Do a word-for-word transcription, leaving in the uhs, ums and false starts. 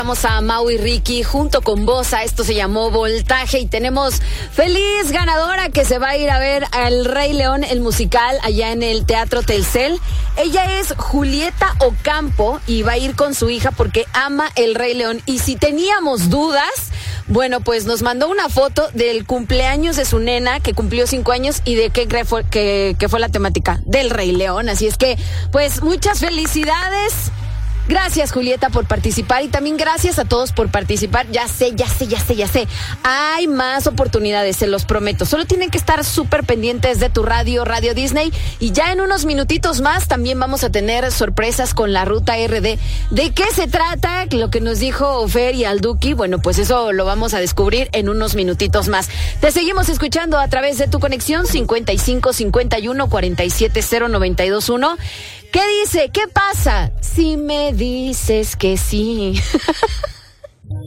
Vamos a Mau y Ricky junto con Bosa. Esto se llamó Voltaje y tenemos feliz ganadora que se va a ir a ver al Rey León, el musical, allá en el Teatro Telcel. Ella es Julieta Ocampo y va a ir con su hija porque ama el Rey León. Y si teníamos dudas, bueno, pues nos mandó una foto del cumpleaños de su nena que cumplió cinco años y de qué cree fue, que, que fue la temática del Rey León. Así es que, pues, muchas felicidades. Gracias, Julieta, por participar y también gracias a todos por participar. Ya sé, ya sé, ya sé, ya sé. Hay más oportunidades, se los prometo. Solo tienen que estar súper pendientes de tu radio, Radio Disney. Y ya en unos minutitos más también vamos a tener sorpresas con la Ruta R D. ¿De qué se trata? Lo que nos dijo Fer y Alduki, bueno, pues eso lo vamos a descubrir en unos minutitos más. Te seguimos escuchando a través de tu conexión cincuenta y cinco cincuenta y uno cuarenta y siete cero noventa y dos uno. ¿Qué dice? ¿Qué pasa si me dices que sí?